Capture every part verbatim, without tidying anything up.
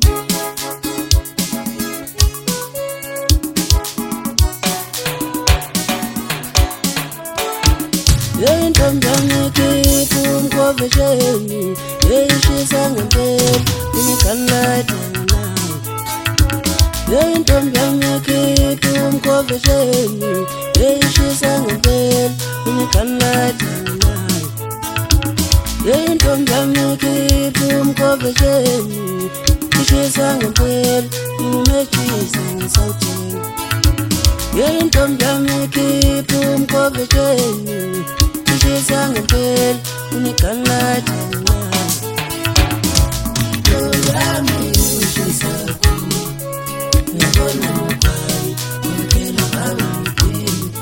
Yentomjani kipu mkovesheni, yeishisa ngempela, inikanlatana. Yentomjani kipu mkovesheni, yeishisa ngempela, inikanlatana. Yentomjani kipu mkovesheni, yeishisa ngempela, inimechisa ngisawuthenga. Yentomjani kipu mkovesheni, She's ngempela unikanlatana. Yami ushisaku ngibona mkwai ngempela bangiphi.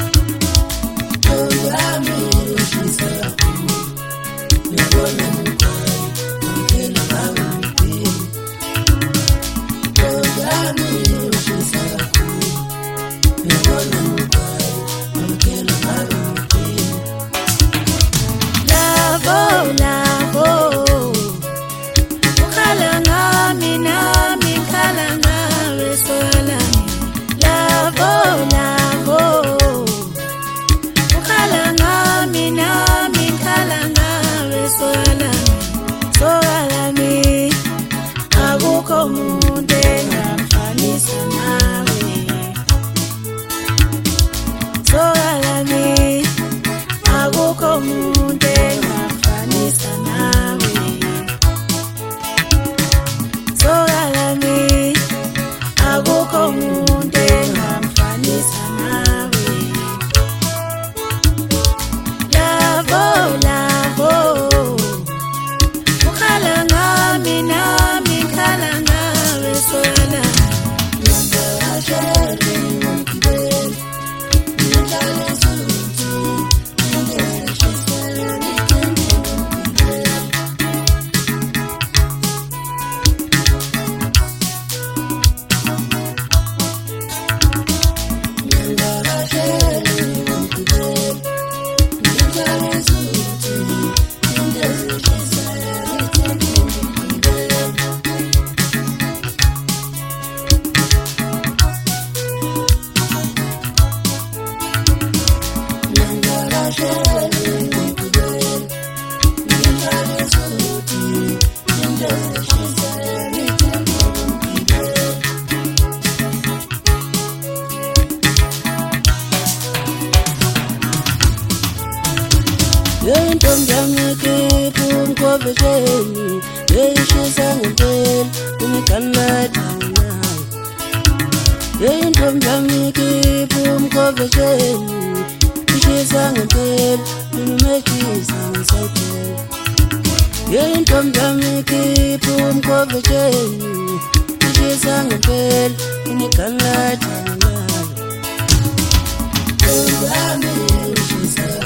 Yami ushisaku ngibona mkwai ngempela bangiphi. Yami ushisaku ngibona mkwai ngempela bangiphi. Lavo, lavo, ukhala ngami nami khala ngawe swalami. Lavo, lavo, ukhala ngami nami khala ngawe swalami. Swalami, akukho umuntu engafanisa nawe. Swalami, akukho umuntu engafanisa nawe. Swalami, akukho umuntu engafanisa nawe. Lavo, lavo, ukhala ngami nami khala ngawe swalami. Ngiyashayela ngibele, ngiyashayela zuthi, ngiyashayela Yentomjani kipu mkovesheni, yeishisa ngempela unikanlatana. Yentomjani kipu mkovesheni, yeishisa ngempela inimechisa ngisawuthenga. Yentomjani kipu mkovesheni, yeishisa ngempela unikanlatana. Yami ushisa